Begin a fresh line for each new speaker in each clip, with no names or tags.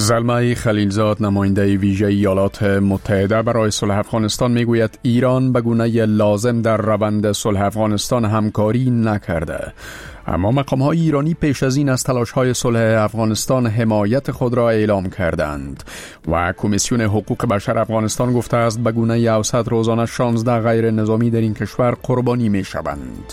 زلمه خلیلزاد نماینده ویژه ایالات متحده برای صلح افغانستان میگوید ایران به گونه لازم در روند صلح افغانستان همکاری نکرده، اما مقام‌های ایرانی پیش از این از تلاش‌های صلح افغانستان حمایت خود را اعلام کردند و کمیسیون حقوق بشر افغانستان گفته است به گونه اوسط روزانه 16 غیر نظامی در این کشور قربانی می‌شوند.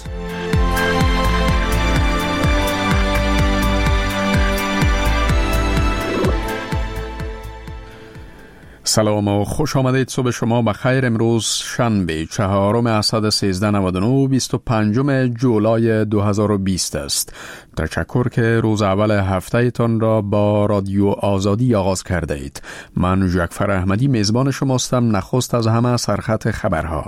سلام و خوش آمدید. صبح شما بخیر. امروز شنبه 4 اسد 1399 25 جولای 2020 است. تشکر که روز اول هفته تان را با رادیو آزادی آغاز کرده اید. من جعفر احمدی میزبان شماستم. نخست از همه سرخط خبرها.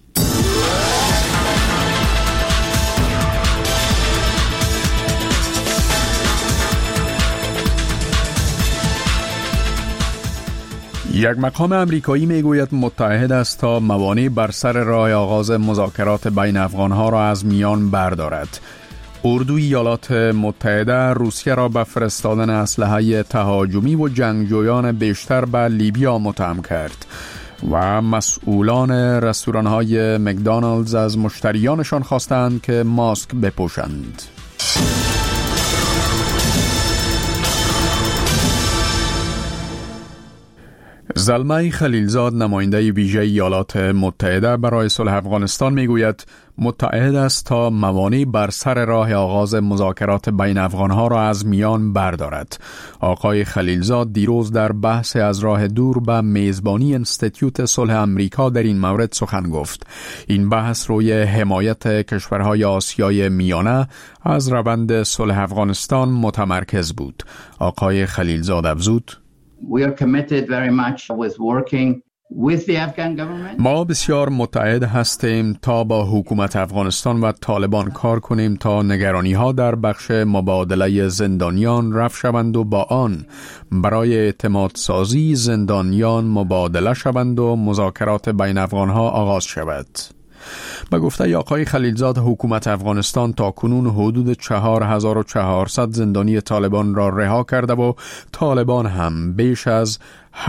یک مقام امریکایی میگوید متحد است تا موانع بر سر راه آغاز مذاکرات بین افغانها را از میان بردارد. اردوی ایالات متحده روسیه را به فرستادن اسلحه تهاجمی و جنگجویان بیشتر به لیبیا متهم کرد و مسئولان رستوران‌های مکدونالدز از مشتریانشان خواستند که ماسک بپوشند. زلمه خلیلزاد نماینده ویژه ایالات متحده برای صلح افغانستان میگوید متعهد است تا موانع بر سر راه آغاز مذاکرات بین افغانها را از میان بردارد. آقای خلیلزاد دیروز در بحث از راه دور به میزبانی انستیتیوت صلح امریکا در این مورد سخن گفت. این بحث روی حمایت کشورهای آسیای میانه از روند صلح افغانستان متمرکز بود. آقای خلیلزاد افزود:
We are committed very much with working with the Afghan government.
ما بسیار متعهد هستیم تا با حکومت افغانستان و طالبان کار کنیم تا نگرانی‌ها در بخش مبادله زندانیان رفع شوند و با آن برای اعتماد سازی زندانیان مبادله شوند و مذاکرات بین افغان‌ها آغاز شود. به گفته آقای خلیلزاد حکومت افغانستان تا کنون حدود 4400 زندانی طالبان را رها کرده و طالبان هم بیش از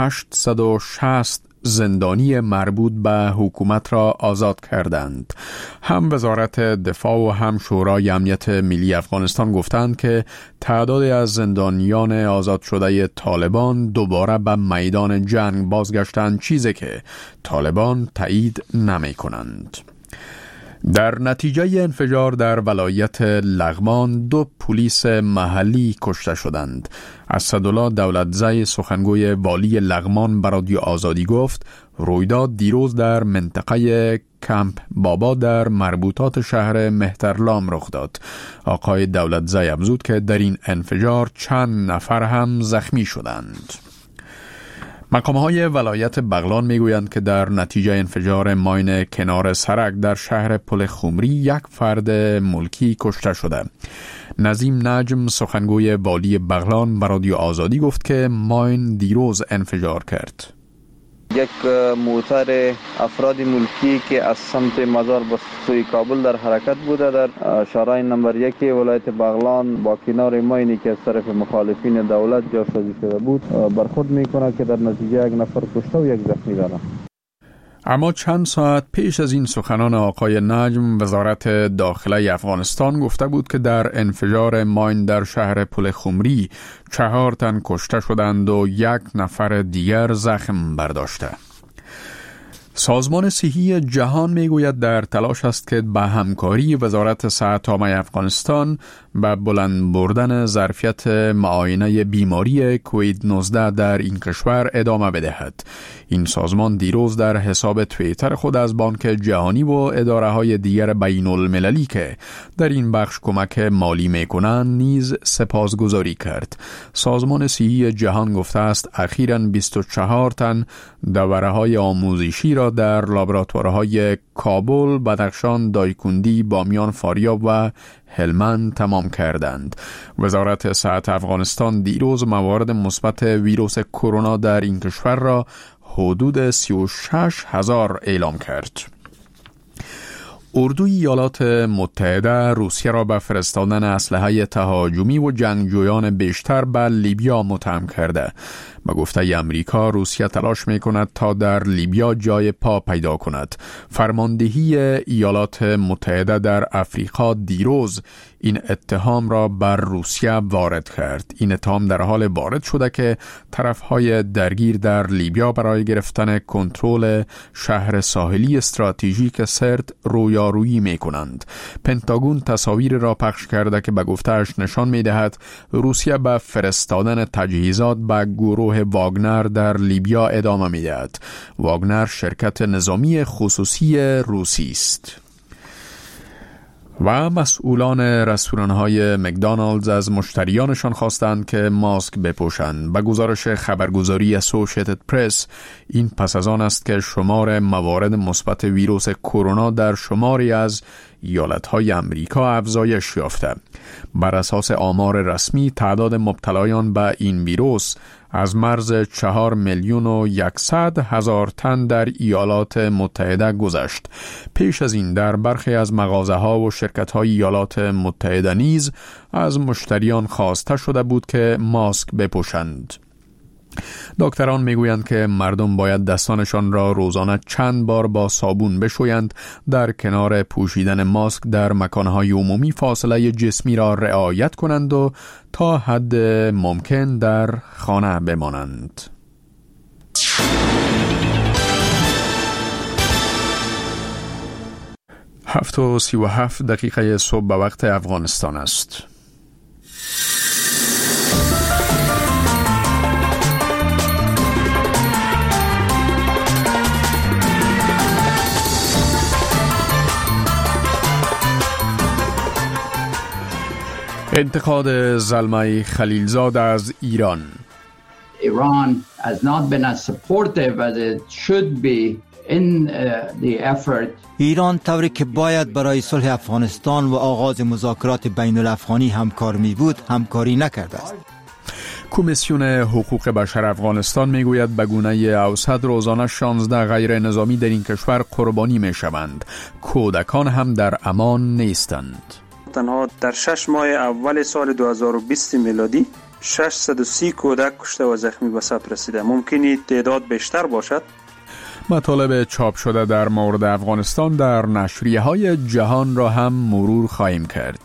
860 زندانی مربوط به حکومت را آزاد کردند. هم وزارت دفاع و هم شورای امنیت ملی افغانستان گفتند که تعدادی از زندانیان آزاد شده طالبان دوباره به میدان جنگ بازگشتند، چیزی که طالبان تایید نمی کنند. در نتیجه انفجار در ولایت لغمان 2 پلیس محلی کشته شدند. اسدالله دولتزی سخنگوی والی لغمان به رادیو آزادی گفت رویداد دیروز در منطقه کمپ بابا در مربوطات شهر مهترلام رخ داد. آقای دولتزی افزود که در این انفجار چند نفر هم زخمی شدند. مقام‌های ولایت بغلان میگویند که در نتیجه انفجار ماین کنار سرک در شهر پل خمری یک فرد ملکی کشته شده. نظیم نجم سخنگوی والی بغلان به رادیو آزادی گفت که ماین دیروز انفجار کرد.
یک موتر افراد ملکی که از سمت مزار به سوی کابل در حرکت بوده در شارع نمبر 1 ولایت بغلان با کنار ماینی که از طرف مخالفین دولت جاسازی شده بود برخورد میکنه که در نتیجه یک نفر کشته و یک زخمی داره.
اما چند ساعت پیش از این سخنان آقای نجم وزارت داخله افغانستان گفته بود که در انفجار ماین در شهر پل خمری 4 تن کشته شدند و 1 نفر دیگر زخم برداشته. سازمان صحی جهان میگوید در تلاش است که به همکاری وزارت صحت عامه افغانستان به بلند بردن ظرفیت معاینه بیماری کووید 19 در این کشور ادامه بدهد. این سازمان دیروز در حساب توییتر خود از بانک جهانی و اداره‌های دیگر بین المللی که در این بخش کمک مالی می‌کنند نیز سپاسگزاری کرد. سازمان صحی جهان گفته است اخیراً 24 تن دوره‌های آموزشی را در لابراتوارهای کابل، بدخشان، دایکندی، بامیان، فاریاب و هلمند تمام کردند. وزارت صحت افغانستان دیروز موارد مثبت ویروس کرونا در این کشور را حدود 36,000 اعلام کرد. اردوی ایالات متحده روسیه را به فرستادن اسلحه تهاجمی و جنگجویان بیشتر به لیبیا متهم کرده. به گفته امریکا روسیه تلاش می‌کند تا در لیبیا جای پا پیدا کند. فرماندهی ایالات متحده در افریقا دیروز این اتهام را بر روسیه وارد کرد. این اتهام در حال وارد شده که طرف‌های درگیر در لیبیا برای گرفتن کنترل شهر ساحلی استراتژیک سرت رویارویی می‌کنند. پنتاگون تصاویر را پخش کرده که به گفته‌اش نشان می‌دهد روسیه به فرستادن تجهیزات به گروه واگنر در لیبیا ادامه می‌دهد. واگنر شرکت نظامی خصوصی روسی است. و مسئولان رستوران‌های مکدونالدز از مشتریانشان خواستند که ماسک بپوشند. به گزارش خبرگزاری اسوسییتد پرس، این پس از آن است که شمار موارد مثبت ویروس کرونا در شماری از ایالت‌های امریکا افزایش یافته. بر اساس آمار رسمی تعداد مبتلایان به این ویروس از مرز 4,100,000 تن در ایالات متحده گذشت. پیش از این در برخی از مغازه‌ها و شرکت‌های ایالات متحده نیز از مشتریان خواسته شده بود که ماسک بپوشند. دکتران میگویند که مردم باید دستانشان را روزانه چند بار با صابون بشویند، در کنار پوشیدن ماسک در مکانهای عمومی فاصله جسمی را رعایت کنند و تا حد ممکن در خانه بمانند. 7:37 صبح به وقت افغانستان است. انتقاد زلمه خلیلزاد از ایران.
Iran has not been as supportive as it should be in the effort.
ایران طوری که باید برای صلح افغانستان و آغاز مذاکرات بین الافغانی همکار می بود همکاری نکرده است.
کمیسیون حقوق بشر افغانستان میگوید به گونه اوسط روزانه 16 غیر نظامی در این کشور قربانی می شوند. کودکان هم در امان نیستند.
تنها در 6 ماه اول سال 2020 میلادی 630 کودک کشته و زخمی به ثبت رسیده. ممکنی تعداد بیشتر باشد.
مطالب چاپ شده در مورد افغانستان در نشریه‌های جهان را هم مرور خواهیم کرد.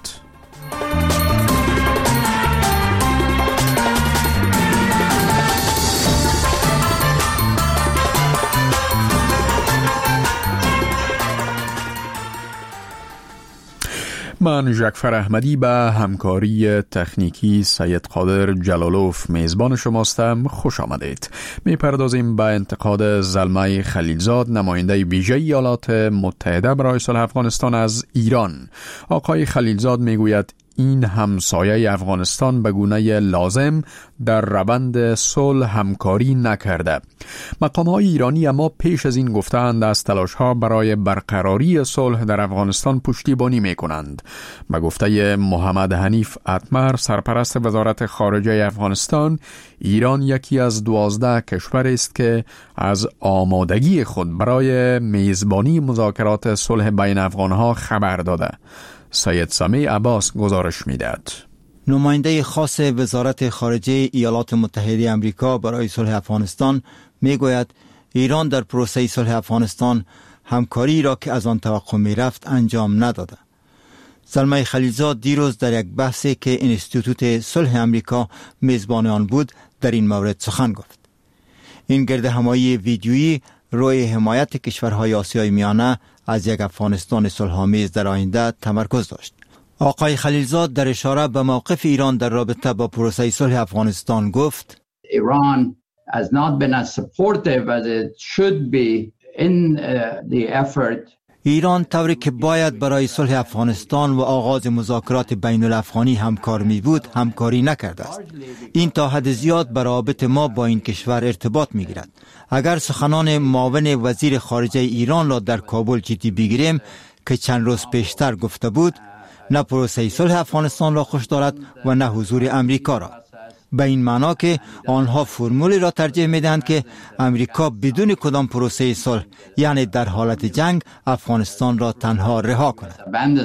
من جعفر احمدی به همکاری تکنیکی سید قادر جلالوف میزبان شماستم. خوش آمدید. میپردازیم به انتقاد زلمه خلیلزاد، نماینده ویژه ایالات متحده برای صلح افغانستان از ایران. آقای خلیلزاد میگوید این همسایه افغانستان به گونه لازم در روند صلح همکاری نکرده. مقام‌های ایرانی اما پیش از این گفتند از تلاش‌ها برای برقراری صلح در افغانستان پشتیبانی می‌کنند. به گفته محمد حنیف اتمر، سرپرست وزارت خارجه افغانستان، ایران یکی از 12 کشور است که از آمادگی خود برای میزبانی مذاکرات صلح بین افغان‌ها خبر داده. سید سامی عباس گزارش می‌دهد.
نماینده خاص وزارت خارجه ایالات متحده آمریکا برای صلح افغانستان میگوید ایران در پروسه صلح افغانستان همکاری را که از آن توقع می‌رفت انجام نداده. زلمه خلیلزاد دیروز در یک بحثی که انستیتوت صلح آمریکا میزبان آن بود در این مورد سخن گفت. این گردهمایی ویدیویی روی حمایت کشورهای آسیای میانه از یک افغانستان صلح‌آمیز در آینده تمرکز داشت. آقای خلیلزاد در اشاره به موقف ایران در رابطه با پروسه صلح افغانستان گفت
Iran has not been as supportive as it should be in the effort.
ایران طوری که باید برای صلح افغانستان و آغاز مذاکرات بین الافغانی همکار می بود همکاری نکرده است. این تا حد زیاد به روابط ما با این کشور ارتباط می گیرد. اگر سخنان معاون وزیر خارجه ایران را در کابل جدی بگیریم که چند روز پیشتر گفته بود نه پروسه صلح افغانستان را خوش دارد و نه حضور امریکا را. به این معنا که آنها فرمولی را ترجیح میدهند که امریکا بدون کدام پروسه صلح، یعنی در حالت جنگ، افغانستان را تنها رها کند.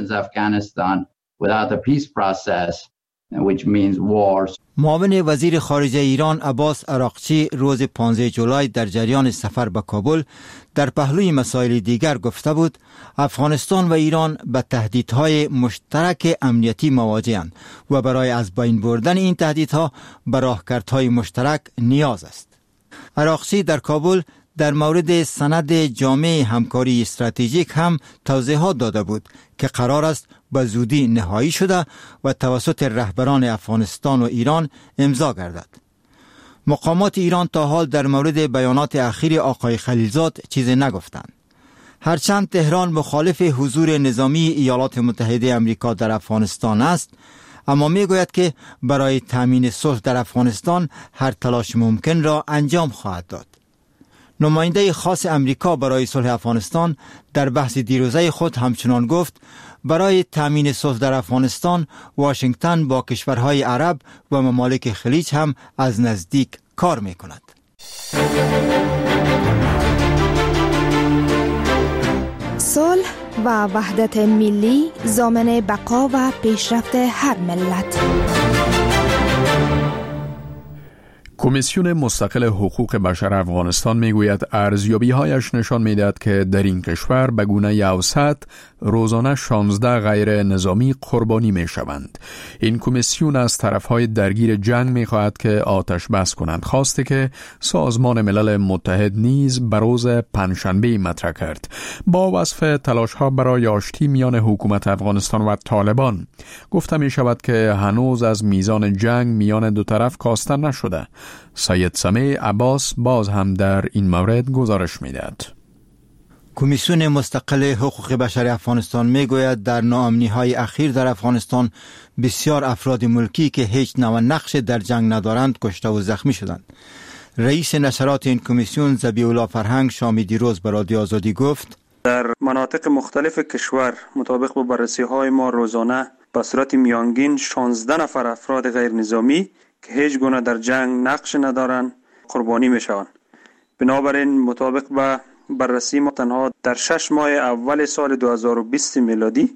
معاون وزیر خارجه ایران عباس عراقچی روز 15 جولای در جریان سفر به کابل در پهلوی مسائل دیگر گفته بود افغانستان و ایران به تهدیدهای مشترک امنیتی مواجه‌اند و برای از بین بردن این تهدیدها به راهکردهای مشترک نیاز است. عراقچی در کابل در مورد سند جامع همکاری استراتژیک هم توضیحات داده بود که قرار است به زودی نهایی شده و توسط رهبران افغانستان و ایران امضا گردد. مقامات ایران تا حال در مورد بیانات اخیر آقای خلیلزاد چیزی نگفتند. هرچند تهران مخالف حضور نظامی ایالات متحده آمریکا در افغانستان است، اما میگوید که برای تامین صلح در افغانستان هر تلاش ممکن را انجام خواهد داد. نماینده خاص امریکا برای صلح افغانستان در بحث دیروزه خود همچنان گفت برای تامین صلح در افغانستان واشنگتن با کشورهای عرب و ممالک خلیج هم از نزدیک کار میکند.
صلح و وحدت ملی ضامن بقا و پیشرفت هر ملت.
کمیسیون مستقل حقوق بشر افغانستان میگوید ارزیابی‌هایش نشان می‌دهد که در این کشور به گونه اوسط روزانه 16 غیر نظامی قربانی می‌شوند. این کمیسیون از طرف‌های درگیر جنگ می‌خواهد که آتش بس کنند، خواسته که سازمان ملل متحد نیز به روز پنجشنبه مطرح کرد با وصف تلاش‌ها برای آشتی میان حکومت افغانستان و طالبان. گفته می‌شود که هنوز از میزان جنگ میان دو طرف کاسته نشده. سید سمیع عباس باز هم در این مورد گزارش می‌دهد.
کمیسیون مستقل حقوق بشر افغانستان میگوید در ناامنی‌های اخیر در افغانستان بسیار افراد ملکی که هیچ نوع نقش در جنگ ندارند کشته و زخمی شدند. رئیس نشرات این کمیسیون ذبیح الله فرهنگ شامی دیروز به رادیو آزادی گفت
در مناطق مختلف کشور مطابق با بررسی‌های ما روزانه به صورت میانگین 16 نفر افراد غیر نظامی که هیچ گونه در جنگ نقش ندارند قربانی میشوند. بنابراین مطابق با بررسی ما تنها در 6 ماه اول سال 2020 میلادی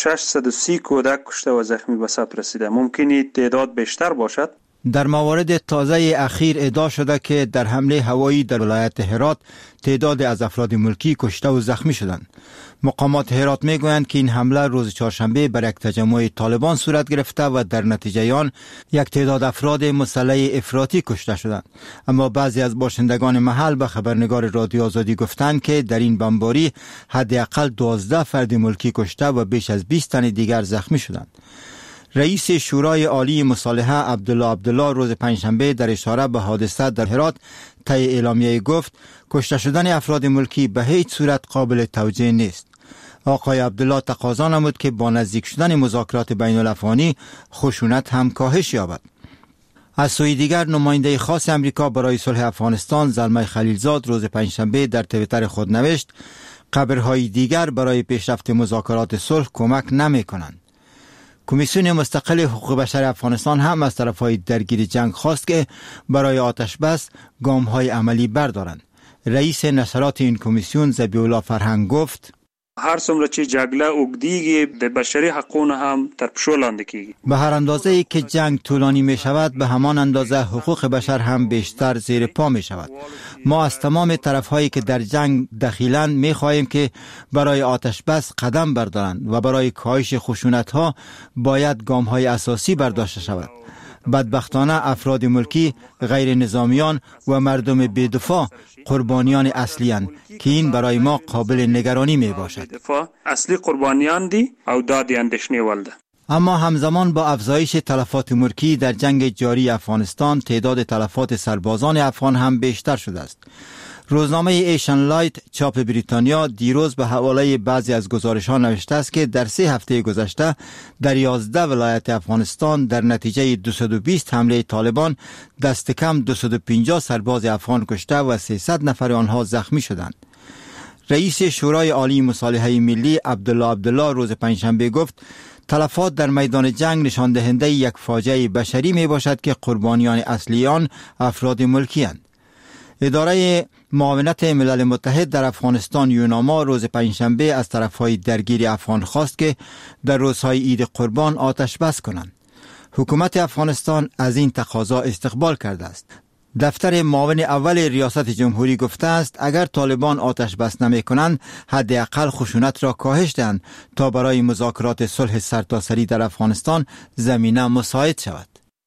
630 کودک کشته و زخمی به ثبت رسیده. ممکنه تعداد بیشتر باشد.
در موارد تازه اخیر ادعا شده که در حمله هوایی در ولایت هرات تعداد از افراد ملکی کشته و زخمی شدند. مقامات هرات میگویند که این حمله روز چهارشنبه بر یک تجمع طالبان صورت گرفته و در نتیجه آن یک تعداد افراد مسلح افراطی کشته شدند. اما بعضی از باشندگان محل به خبرنگار رادیو آزادی گفتند که در این بمباری حداقل 12 فرد ملکی کشته و بیش از 20 تن دیگر زخمی شدند. رئیس شورای عالی مصالحه عبدالله روز پنجشنبه در اشاره به حادثه در هرات طی اعلامیه گفت کشته شدن افراد ملکی به هیچ صورت قابل توجیه نیست. آقای عبدالله تقاضا نمود که با نزدیک شدن مذاکرات بین الافغانی خشونت هم کاهش یابد. از سوی دیگر نماینده خاص امریکا برای صلح افغانستان زلمه خلیلزاد روز پنجشنبه در توییتر خود نوشت قبرهای دیگر برای پیشرفت مذاکرات صلح کمک نمی کنند. کمیسیون مستقل حقوق بشر افغانستان هم از طرفهای درگیر جنگ خواست که برای آتش بس گام‌های عملی بردارند. رئیس نشرات این کمیسیون ذبیح الله فرهنگ گفت
هر څومره چې جګړه اوږدیږي د بشري حقوقو هم تر پښو لاندې کیږي.
به هر اندازه‌ای که جنگ طولانی می شود به همان اندازه حقوق بشر هم بیشتر زیر پا می شود. ما از تمام طرف‌هایی که در جنگ دخیلند می خواهیم که برای آتش بس قدم بردارند و برای کاهش خشونت‌ها باید گام‌های اساسی برداشته شود. بدبختانه افراد ملکی، غیر نظامیان و مردم بی‌دفاع قربانیان اصلی اند که این برای ما قابل نگرانی می باشد.
اصلی قربانیان دی او دادی اندیشنی ولده.
اما همزمان با افزایش تلفات ملکی در جنگ جاری افغانستان تعداد تلفات سربازان افغان هم بیشتر شده است. روزنامه ایشن لایت چاپ بریتانیا دیروز به حواله بعضی از گزارش‌ها نوشته است که در 3 هفته گذشته در 11 ولایت افغانستان در نتیجه 220 حمله طالبان دست کم 250 سرباز افغان کشته و 300 نفر آنها زخمی شدند. رئیس شورای عالی مصالحه ملی عبدالله روز پنجشنبه گفت تلفات در میدان جنگ نشان دهنده یک فاجعه بشری می باشد که قربانیان اصلی آن افراد ملکی اند. اداره معاونت ملل متحد در افغانستان یوناما روز پنجشنبه از طرفهای درگیر افغان خواست که در روزهای عید قربان آتش بس کنند. حکومت افغانستان از این تقاضا استقبال کرده است. دفتر معاون اول ریاست جمهوری گفته است اگر طالبان آتش بس نمی کنند حداقل خشونت را کاهش دهند تا برای مذاکرات صلح سرتاسری در افغانستان زمینه مساعد شود.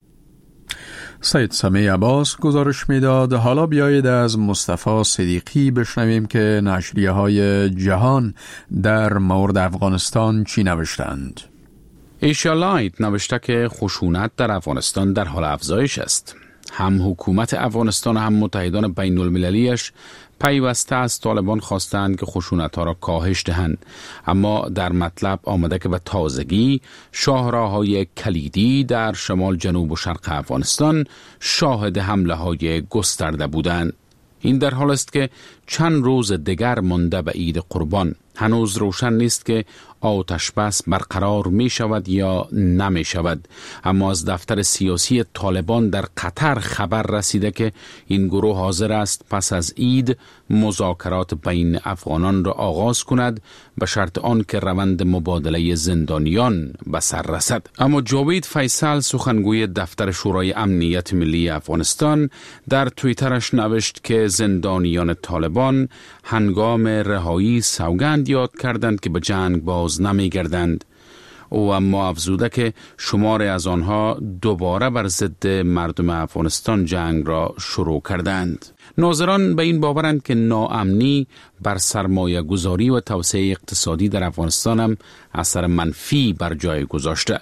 سید سمیع عباس گزارش میداد. حالا بیایید از مصطفی صدیقی بشنویم که نشریه های جهان در مورد افغانستان چی نوشتند.
ایشیا لایت نوشته که خشونت در افغانستان در حال افزایش است. هم حکومت افغانستان و هم متحدان بین المللیش پیوسته از طالبان خواستند که خشونت‌ها را کاهش دهند، اما در مطلب آمده که به تازگی شاهراهای کلیدی در شمال، جنوب و شرق افغانستان شاهد حمله‌های گسترده بودند. این در حال است که چند روز دیگر مانده به عید قربان. هنوز روشن نیست که آتش بس برقرار می شود یا نمی شود، اما از دفتر سیاسی طالبان در قطر خبر رسیده که این گروه حاضر است پس از عید مذاکرات بین افغانان را آغاز کند به شرط آن که روند مبادله زندانیان به سر رسد. اما جاوید فیصل سخنگوی دفتر شورای امنیت ملی افغانستان در توییترش نوشت که زندانیان طالبان هنگام رهایی سوگند یاد کردند که به جنگ باز نمی گردند. او اما افزوده که شماری از آنها دوباره بر ضد مردم افغانستان جنگ را شروع کردند. ناظران به این باورند که ناامنی بر سرمایه گذاری و توسعه اقتصادی در افغانستان هم اثر منفی بر جای گذاشته.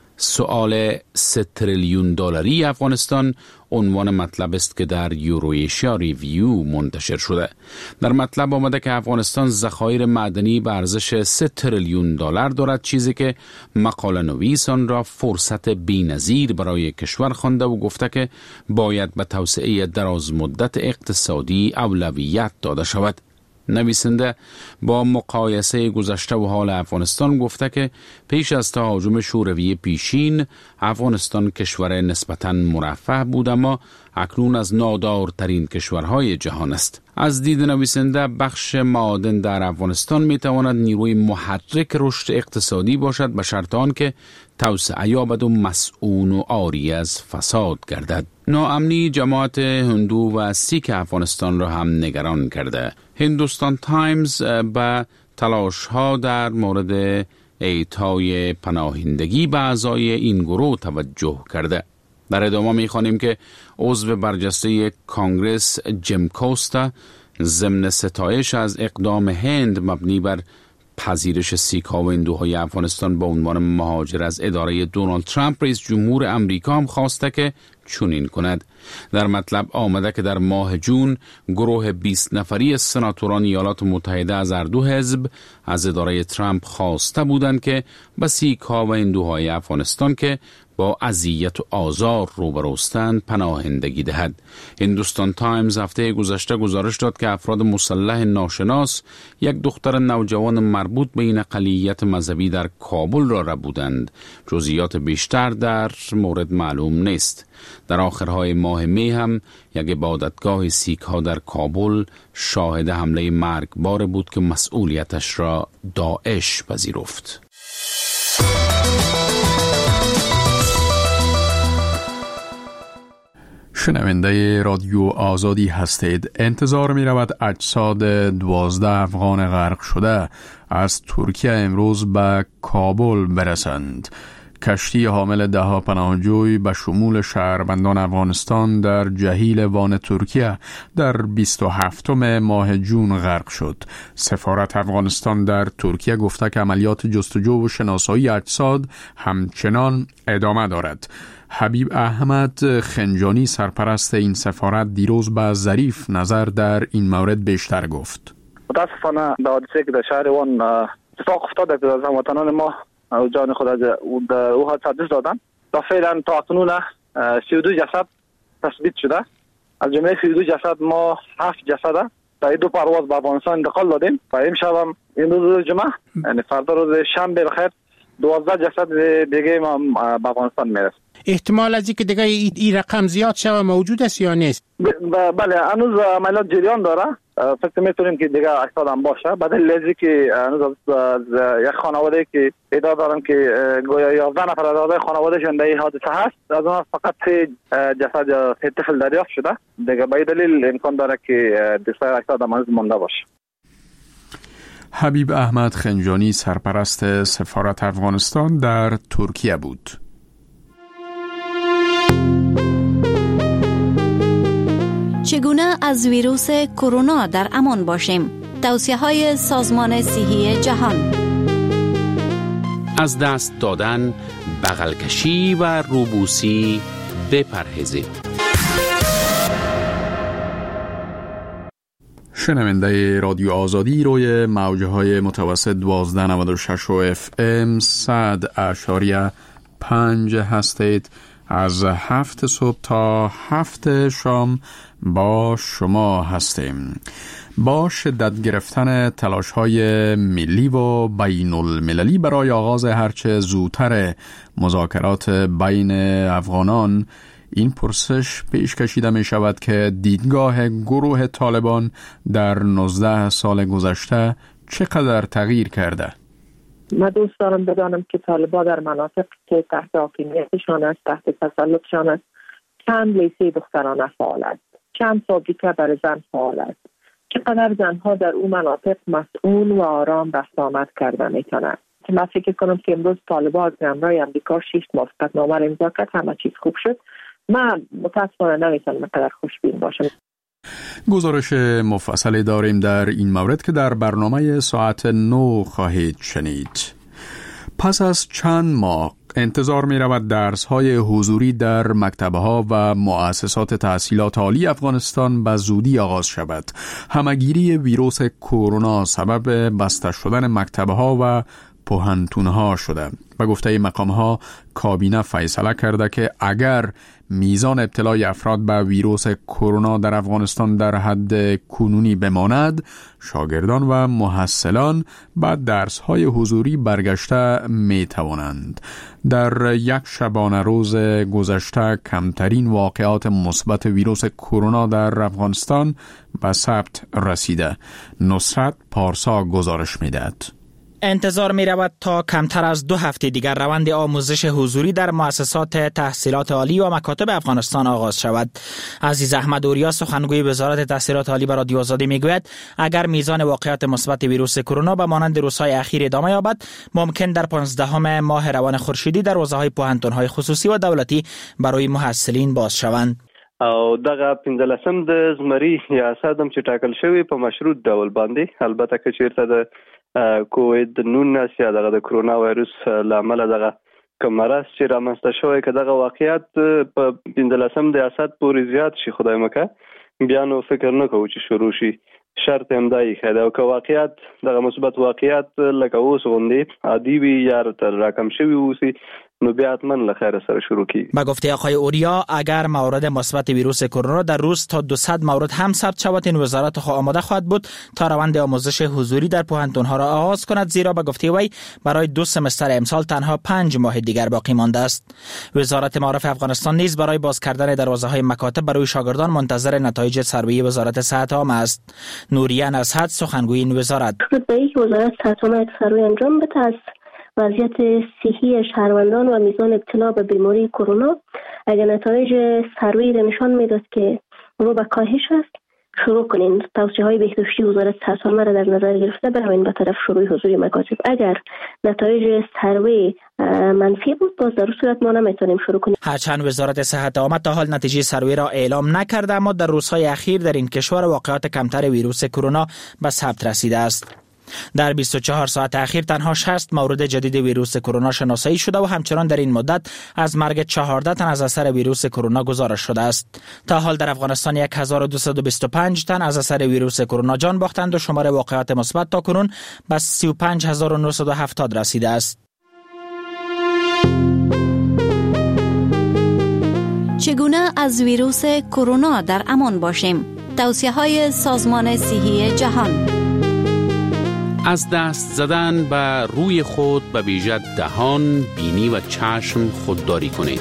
سؤال 3 تریلیون دلاری افغانستان عنوان مطلب است که در یورویشیا ریویو منتشر شده. در مطلب آمده که افغانستان ذخایر معدنی به ارزش 3 تریلیون دلار دارد، چیزی که مقاله نویس آن را فرصت بی‌نظیر برای کشور خوانده و گفته که باید به توسعه دراز مدت اقتصادی اولویت داده شود. نویسنده با مقایسه گذشته و حال افغانستان گفته که پیش از تهاجم شوروی پیشین افغانستان کشور نسبتاً مرفه بود، اما اکنون از نادارترین کشورهای جهان است. از دید نویسنده بخش معادن در افغانستان می تواند نیروی محرک رشد اقتصادی باشد به شرط آن که توسعه یابد و مسئول و عاری از فساد گردد. ناامنی جماعت هندو و سیک افغانستان را هم نگران کرده. هندوستان تایمز به تلاش ها در مورد اعطای پناهندگی به اعضای این گروه توجه کرده. در ادامه می‌خوانیم که عضو برجسته کانگرس جیم کوستا ضمن ستایش از اقدام هند مبنی بر پذیرش سیک‌ها و هندوهای افغانستان به عنوان مهاجر از اداره دونالد ترامپ رئیس جمهور امریکا هم خواسته که چنین کند. در مطلب آمده که در ماه جون گروه 20 نفری سناتوران ایالات متحده از هر دو حزب از اداره ترامپ خواسته بودند که به سیک‌ها و هندوهای افغانستان که با اذیت و آزار روبروستند پناهندگی دهد. هندوستان تایمز هفته گذشته گزارش داد که افراد مسلح ناشناس یک دختر نوجوان مربوط به این اقلیت مذهبی در کابل را ربودند. جزئیات بیشتر در مورد معلوم نیست. در آخرهای ماه می هم یک عبادتگاه سیک ها در کابل شاهد حمله مرگبار بود که مسئولیتش را داعش پذیرفت.
شنونده رادیو آزادی هستید. انتظار می رود اجساد 12 افغان غرق شده از ترکیه امروز به کابل برسند. کشتی حامل 10 پناهجوی به شمول شهروندان افغانستان در جهیل وان ترکیه در 27 ماه جون غرق شد. سفارت افغانستان در ترکیه گفته که عملیات جستجو و شناسایی اجساد همچنان ادامه دارد. حبیب احمد خنجانی سرپرست این سفارت دیروز به ظریف نظر در این مورد بیشتر گفت.
متاسفانه به حادثه که در شهر وان اتفاق افتاده که از هموطنان ما جان خود از او حادثه دست دادن. تا فعلا تا اکنون 32 جسد تثبیت شده. از جمله 32 جسد ما 7 جسد در 2 پرواز به افغانستان انتقال دادیم و امشب هم این روز جمعه یعنی فردا روز شنبه بخیر 12 جسد دیگه ما به افغانستان میرسه.
احتمال از اینکه دیگه این رقم زیاد شوه موجود است یا نیست؟
بله هنوز عملیات جریان داره. فکر می‌کنیم که دیگه 80 هم باشه. بعد لذی که هنوز از یک خانواده که ادعا دارن که گویا 11 نفر از اعضای خانوادهشون در این حادثه هست، از اون فقط 3 جسد یا 3 طفل دریافت شده. دیگه به دلیل امکان داره که 280 هم هنوز مونده باشه.
حبیب احمد خنجانی سرپرست سفارت افغانستان در ترکیه بود.
چگونه از ویروس کرونا در امان باشیم؟ توصیه‌های سازمان صحی جهان.
از دست دادن، بغل کشی و روبوسی بپرهیزید.
شنونده رادیو آزادی روی موجهای متوسط 1296 و FM 100.5 هستید. از 7 صبح تا 7 شام با شما هستیم. با شدت گرفتن تلاش‌های ملی و بین المللی برای آغاز هرچه زودتر مذاکرات بین افغانان، این پرسش پیش کشیده می شود که دیدگاه گروه طالبان در 19 سال گذشته چقدر تغییر کرده؟
من دوست دارم بدانم که طالبان در مناطق که تحت حاکمیتشان است، تحت تسلطشان است، چند لیسه دخترانه فعال است، چند فابریکه برای زن فعال است، چقدر زنها در اون مناطق مسئول و آرام رفت آمد کرده میتونند. من فکر کنم که امروز طالبان از همراه امریکا 6 موافقتنامه را امضا کرد، همه چیز خوب شد. من متاسفانه نمیتونم اینقدر خوشبین باشم.
گزارش مفصلی داریم در این مورد که در برنامه ساعت 9 خواهید شنید. پس از چند ماه انتظار می رود درس‌های حضوری در مکتب‌ها و مؤسسات تحصیلات عالی افغانستان به زودی آغاز شود. همه‌گیری ویروس کرونا سبب بسته شدن مکتب‌ها و پوهنتون‌ها شده. و گفته مقام‌ها کابینه فیصله کرده که اگر میزان ابتلای افراد به ویروس کرونا در افغانستان در حد کنونی بماند، شاگردان و محصلان به درس‌های حضوری برگشته می‌توانند. در یک شبانه روز گذشته کمترین واقعات مثبت ویروس کرونا در افغانستان به ثبت رسیده. نصرت پارسا گزارش می‌دهد.
انتظار می رود تا کمتر از 2 هفته دیگر روند آموزش حضوری در مؤسسات تحصیلات عالی و مکاتب افغانستان آغاز شود. عزیز احمد اوریا سخنگوی وزارت تحصیلات عالی به رادیو آزادی می گوید اگر میزان واقعات مثبت ویروس کرونا به مانند روزهای اخیر ادامه یابد، ممکن در 15 ماه روان خورشیدی دروازه‌های پوهنتون‌های خصوصی و دولتی برای محصلین باز شوند.
او دغه 15 د زمری یا سادم چې ټاکل شوی په مشروط ډول باندې، البته که چیرته د کووید 19 یا دغه د کرونا وایروس لامل دغه کمرس چې رامنځته شوی که دغه واقعیت په 15 د اسد پورې زیات شي، خدای مکه بیا نو فکر نه کوو چې شروع شي. شرط هم دای خیده او که واقعیت دغه مثبت واقعیت لکه اوس غوندې عادي وي یا تر راکم شوی اوسي، نو بیا حتما لخیر سره شروع کی.
با گفته آقای اوریا اگر موارد مثبت ویروس کرونا در روز تا 200 مورد هم ثبت شود، این وزارت آماده خواهد بود تا روند آموزش حضوری در پوهنتون‌ها را آغاز کند، زیرا با گفته وی برای 2 سمستر امسال تنها 5 ماه دیگر باقی مانده است. وزارت معارف افغانستان نیز برای باز کردن دروازه‌های مکاتب برای شاگردان منتظر نتایج سروی وزارت صحت عامه است. نوریه نصحت سخنگوی این وزارت:
وزارت صحت عامه سروی انجام بده وضعیت صحی شهروندان و میزان ابتلا به بیماری کرونا. اگر نتایج سروی را نشان میداد که رو به کاهش است، شروع کنین. توصیه‌های بهداشتی وزارت صحت عامه را در نظر گرفته بروین به طرف شروع حضوری مکاتب. اگر نتایج سروی منفی بود، باز در صورت ما نمیتونیم شروع کنیم.
هرچند وزارت صحت عامه تا حال نتیجه سروی را اعلام نکرده، اما در روزهای اخیر در این کشور واقعات کمتر ویروس کرونا به ثبت رسیده است. در 24 ساعت اخیر تنها 60 مورد جدید ویروس کرونا شناسایی شده و همچنان در این مدت از مرگ 14 تن از اثر ویروس کرونا گزارش شده است. تا حال در افغانستان 1225 تن از اثر ویروس کرونا جان باختند و شمار واقعات مثبت تا کنون به 35970 رسیده است.
چگونه از ویروس کرونا در امان باشیم؟ توصیه‌های سازمان صحی جهان.
از دست زدن به روی خود به ویژه دهان، بینی و چشم خودداری کنید.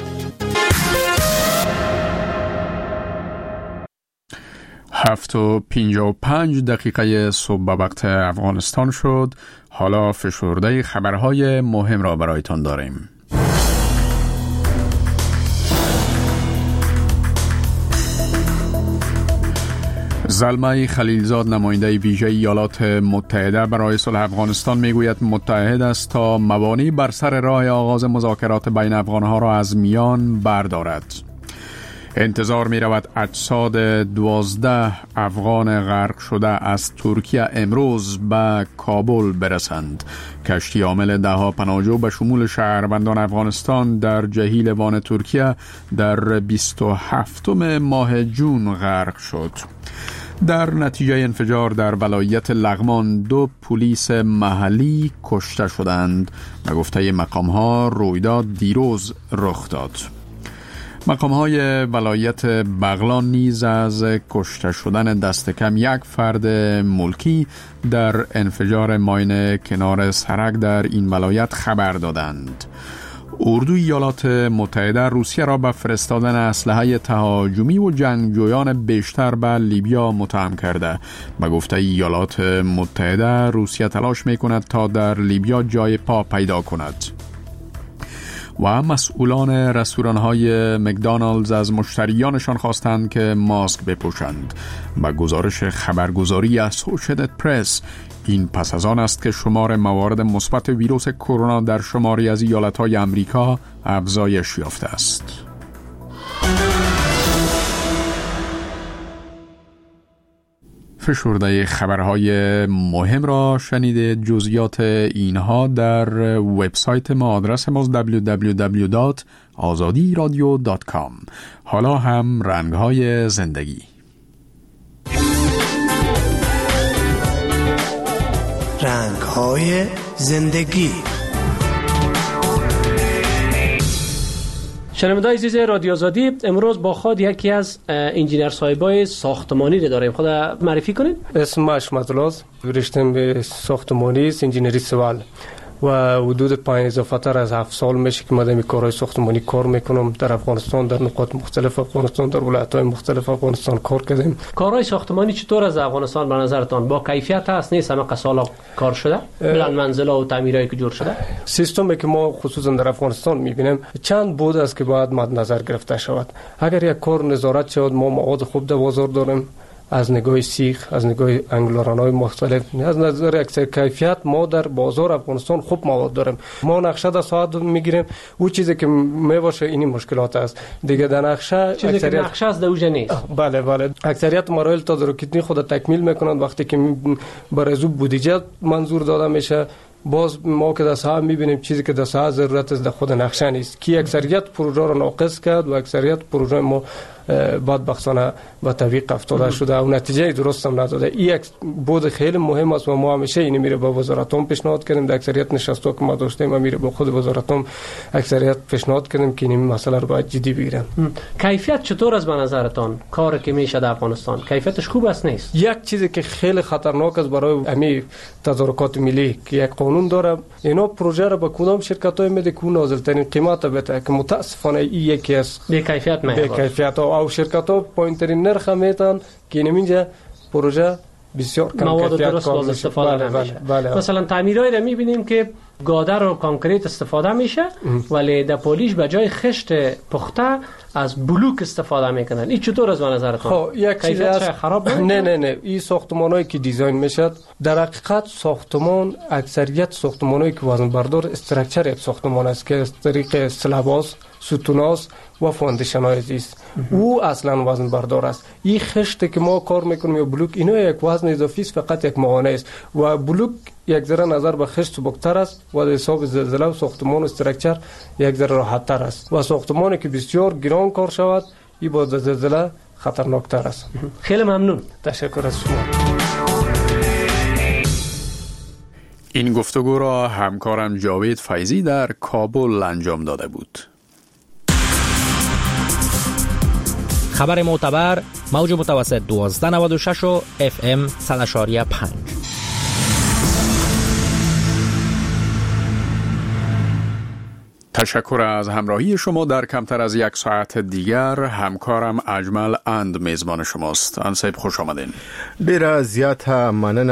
7:55 صبح به وقت افغانستان شد. حالا فشرده خبرهای مهم را برایتان داریم. زلمه خلیلزاد، نماینده ویژه ایالات متحده برای صلح افغانستان، میگوید متحد است تا موانع بر سر راه آغاز مذاکرات بین افغانها را از میان بردارد. انتظار می رود اجساد 12 افغان غرق شده از ترکیه امروز به کابل برسند. کشتی حامل 10 پناهجو به شمول شهروندان افغانستان در جهیل وان ترکیه در 27 ماه جون غرق شد. در نتیجه انفجار در ولایت لغمان 2 پلیس محلی کشته شدند. به گفته مقام‌ها رویداد دیروز رخ داد. مقام‌های ولایت بغلان نیز از کشته شدن دست کم 1 فرد ملکی در انفجار ماین کنار سرک در این ولایت خبر دادند. اردوی ایالات متحده روسیه را به فرستادن اسلحه تهاجمی و جنگجویان بیشتر به لیبیا متهم کرده. به گفته ایالات متحده روسیه تلاش می‌کند تا در لیبیا جای پا پیدا کند. و مسئولان رستوران‌های مکدونالدز از مشتریانشان خواستند که ماسک بپوشند. به گزارش خبرگزاری اسوشییتد پرس، این پس از آن است که شمار موارد مثبت ویروس کرونا در شماری از ایالت‌های آمریکا افزایش یافته است. فشرده خبرهای مهم را شنیده. جزئیات اینها در وبسایت ما. آدرس ما www.azadiradio.com. حالا هم رنگهای زندگی.
رنگهای زندگی.
شنوندگان عزیز رادیو آزادی، امروز با خود یکی از انجینر صاحبای ساختمانی رو داریم. خود معرفی کنید.
اسمم اشمت‌الله است. رشته‌ام به ساختمانی است، انجینری سیویل و حدود 5 اضافه تر از 7 سال میشه که من کارهای ساختمانی کار میکنم در افغانستان، در نقاط مختلف افغانستان، در ولایت‌های مختلف افغانستان کار کردیم.
کارهای ساختمانی چطور از افغانستان به نظرتان با کیفیت است؟ نیست همه سالا کار شده؟ بلند منزلا و تعمیرایی که جور شده؟
سیستمی که ما خصوصا در افغانستان میبینیم چند بود است که باید مد نظر گرفته شود. اگر یک کار نظارت شود، ما مواد خوب در بازار داریم، از نگاه سیخ، از نگاه انگلاران‌های مختلف، از نظر اکثر کیفیت ما در بازار افغانستان خوب مواد داریم. ما نقشه در ساعت میگیریم، او چیزی که میباشه این مشکلات است دیگه. در نقشه
چیزی که نقشه از دوجه نیست.
بله اکثریت مراحل تدارکاتی خود تکمیل میکنند. وقتی که برای زو بودجه منظور داده میشه، باز ما که در ساعت میبینیم چیزی که در ساعت ضرورت است در خود نقشه نیست، که اکثریت پروژه را ناقص کرد و اکثریت پروژه ما بدبختانه به تعویق افتاده شده و نتیجه درست هم نداده. این یک بود خیلی مهم است و ما همیشه این میره با وزارتون پیشنهاد کردیم. در اکثریت نشستا که ما داشتیم میره با خود وزارتون اکثریت پیشنهاد کردیم که این مسئله رو باید جدی بگیرن.
کیفیت چطور است به نظرتان؟ کاری که میشه در افغانستان کیفیتش خوب است نیست؟
یک چیزی که خیلی خطرناک است برای امی تدارکات ملی که یک قانون داره، اینا پروژه را به کدام شرکت‌های میده که نازل‌ترین قیمت بده، که متاسفانه این یکی از
بی کیفیت
او شرکت‌ها پایین‌ترین نرخ میتن که اینجا پروژه بسیار کم
مواد
کیفیت
درست باز استفاده نمیشه. مثلا تعمیرایی را میبینیم که گادر و کانکریت استفاده میشه ولی در پولیش به جای خشت پخته از بلوک استفاده میکنن. این چطور از نظرتون؟
یک چیز
خراب
نه این ساختمانایی که دیزاین میشد، در حقیقت ساختمان اکثریت ساختمانایی که وزن بردار استراکچر یک ساختمان است که از طریق سلاباس، ستوناس و فاندیشن‌های است. او اصلا وزن بردار است. این خشت که ما کار میکنیم یا بلوک، اینا یک وزن اضافی است، فقط یک موانع است و بلوک یک ذره نظر به خشت سبکتر است و در حساب زلزله و ساختمان استراکچر یک ذره راحت تر است و ساختمانی که بسیار گران کار شود این با زلزله خطرناک تر است.
خیلی ممنون.
تشکر از شما.
این گفتگو را همکارم جاوید فیضی در کابل انجام داده بود.
خبر معتبر، موج متوسط 1296 و FM 100.5.
تشکر از همراهی شما. در کمتر از یک ساعت دیگر همکارم اجمل اند میزبان شماست. انصیب خوش آمدین.
بیر زیاد ممنون.